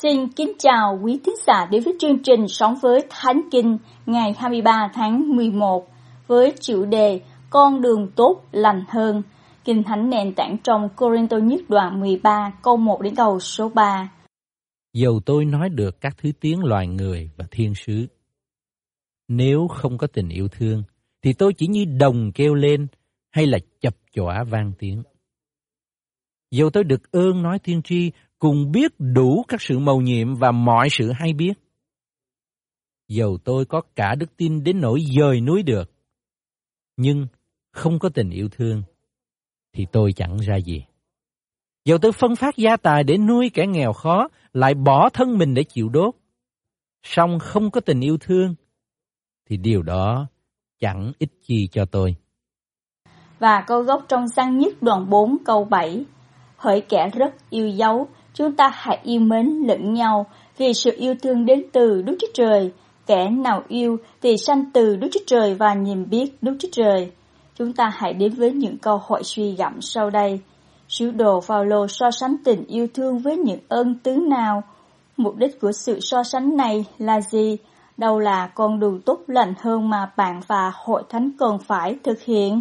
Xin kính chào quý thính giả đến với chương trình Sống với Thánh Kinh ngày 23 tháng 11 với chủ đề Con đường tốt lành hơn. Kinh Thánh nền tảng trong Cô-rinh-tô nhất đoạn 13 câu 1 đến câu số 3. Dầu tôi nói được các thứ tiếng loài người và thiên sứ, nếu không có tình yêu thương, thì tôi chỉ như đồng kêu lên hay là chập chọa vang tiếng. Dầu tôi được ơn nói tiên tri, cùng biết đủ các sự mầu nhiệm và mọi sự hay biết. Dầu tôi có cả đức tin đến nỗi dời núi được, nhưng không có tình yêu thương, thì tôi chẳng ra gì. Dầu tôi phân phát gia tài để nuôi kẻ nghèo khó, lại bỏ thân mình để chịu đốt, song không có tình yêu thương, thì điều đó chẳng ích chi cho tôi. Và câu gốc trong Giăng nhất đoạn 4 câu 7. Hỡi kẻ rất yêu dấu, chúng ta hãy yêu mến lẫn nhau, vì sự yêu thương đến từ Đức Chúa Trời. Kẻ nào yêu thì sanh từ Đức Chúa Trời và nhìn biết Đức Chúa Trời. Chúng ta hãy đến với những câu hỏi suy gẫm sau đây. Sứ đồ Phao-lô so sánh tình yêu thương với những ơn tứ nào? Mục đích của sự so sánh này là gì? Đâu là con đường tốt lành hơn mà bạn và hội thánh cần phải thực hiện?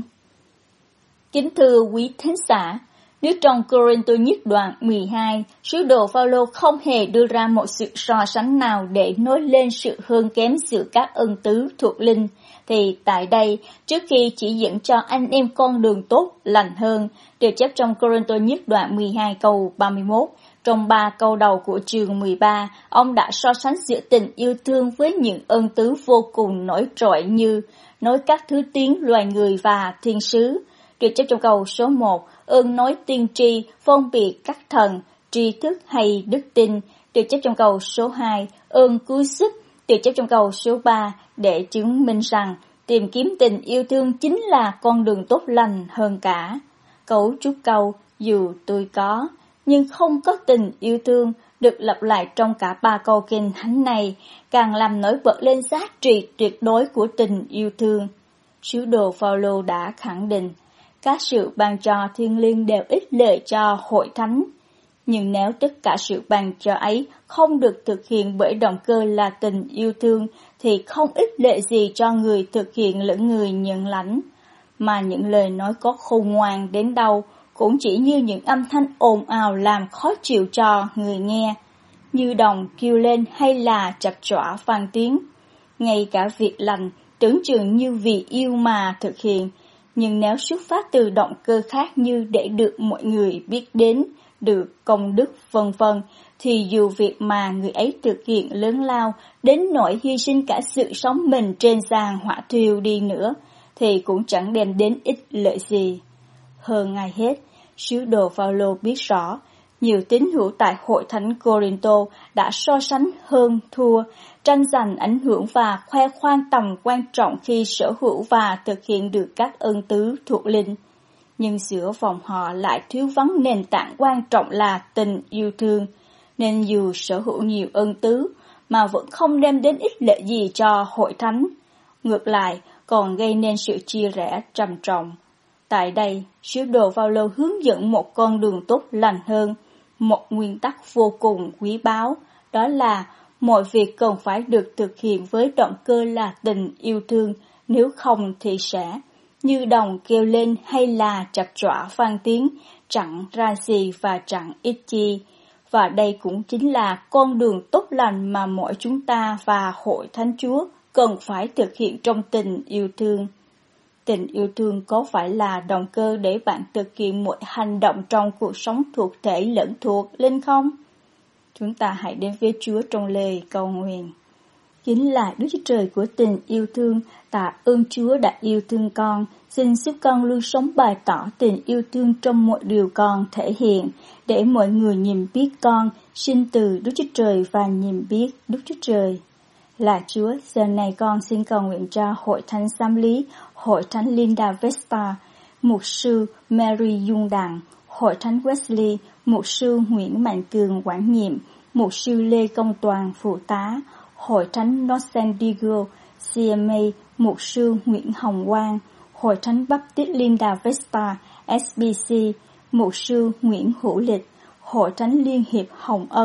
Kính thưa quý thính giả, nếu trong Cô-rinh-tô nhất đoạn 12, sứ đồ Phao-lô không hề đưa ra một sự so sánh nào để nói lên sự hơn kém giữa các ân tứ thuộc linh, thì tại đây, trước khi chỉ dẫn cho anh em con đường tốt lành hơn, được chép trong Cô-rinh-tô nhất đoạn 12 câu 31, trong 3 câu đầu của chương 13, ông đã so sánh giữa tình yêu thương với những ân tứ vô cùng nổi trội như nói các thứ tiếng loài người và thiên sứ. Được chép trong câu số 1, ơn nói tiên tri, phân biệt các thần, tri thức hay đức tin. Được chép trong câu số 2, ơn cứu giúp. Được chép trong câu số 3, để chứng minh rằng tìm kiếm tình yêu thương chính là con đường tốt lành hơn cả. Cấu trúc câu, dù tôi có, nhưng không có tình yêu thương, được lặp lại trong cả 3 câu kinh thánh này, càng làm nổi bật lên giá trị tuyệt đối của tình yêu thương. Sứ đồ Phao-lô đã khẳng định, các sự ban cho thiêng liêng đều ích lợi cho hội thánh. Nhưng nếu tất cả sự ban cho ấy không được thực hiện bởi động cơ là tình yêu thương, thì không ích lợi gì cho người thực hiện lẫn người nhận lãnh. Mà những lời nói có khôn ngoan đến đâu, cũng chỉ như những âm thanh ồn ào làm khó chịu cho người nghe, như đồng kêu lên hay là chập chọa vang tiếng. Ngay cả việc lành tưởng chừng như vì yêu mà thực hiện, nhưng nếu xuất phát từ động cơ khác như để được mọi người biết đến, được công đức vân vân, thì dù việc mà người ấy thực hiện lớn lao đến nỗi hy sinh cả sự sống mình trên giàn hỏa thiêu đi nữa, thì cũng chẳng đem đến ích lợi gì. Hơn ai hết, sứ đồ Phao-lô biết rõ, nhiều tín hữu tại hội thánh Cô-rinh-tô đã so sánh hơn thua, tranh giành ảnh hưởng và khoe khoang tầm quan trọng khi sở hữu và thực hiện được các ân tứ thuộc linh. Nhưng giữa vòng họ lại thiếu vắng nền tảng quan trọng là tình yêu thương, nên dù sở hữu nhiều ân tứ mà vẫn không đem đến ích lợi gì cho hội thánh, ngược lại còn gây nên sự chia rẽ trầm trọng. Tại đây, sứ đồ Phao-lô hướng dẫn một con đường tốt lành hơn, một nguyên tắc vô cùng quý báu, đó là mọi việc cần phải được thực hiện với động cơ là tình yêu thương, nếu không thì sẽ như đồng kêu lên hay là chập chọa vang tiếng, chẳng ra gì và chẳng ích chi. Và đây cũng chính là con đường tốt lành mà mỗi chúng ta và hội thánh Chúa cần phải thực hiện trong tình yêu thương. Tình yêu thương có phải là động cơ để bạn thực hiện mọi hành động trong cuộc sống thuộc thể lẫn thuộc linh không? Chúng ta hãy đến với Chúa trong lời cầu nguyện. Chính là Đức Chúa Trời của tình yêu thương, tạ ơn Chúa đã yêu thương con. Xin giúp con luôn sống bày tỏ tình yêu thương trong mọi điều con thể hiện, để mọi người nhìn biết con, sinh từ Đức Chúa Trời và nhìn biết Đức Chúa Trời là Chúa. Giờ này con xin cầu nguyện cho hội thánh Giám lý, hội thánh Linda Vesta, mục sư Mary Dung Đặng, hội thánh Wesley, mục sư Nguyễn Mạnh Cường quản nhiệm, mục sư Lê Công Toàn phụ tá, hội thánh North San Diego CMA, mục sư Nguyễn Hồng Quang, hội thánh Baptist Linda Vesta SBC, mục sư Nguyễn Hữu Lịch, hội thánh Liên hiệp Hồng Ân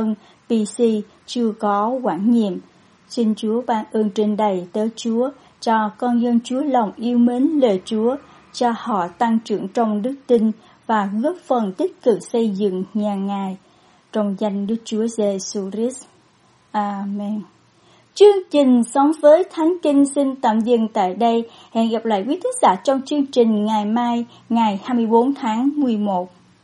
PC chưa có quản nhiệm. Xin Chúa ban ơn trên đầy tớ Chúa, cho con dân Chúa lòng yêu mến lời Chúa, cho họ tăng trưởng trong đức tin và góp phần tích cực xây dựng nhà Ngài. Trong danh Đức Chúa Giêsu Christ. Amen. Chương trình Sống với Thánh Kinh xin tạm dừng tại đây. Hẹn gặp lại quý thính giả trong chương trình ngày mai, ngày 24 tháng 11.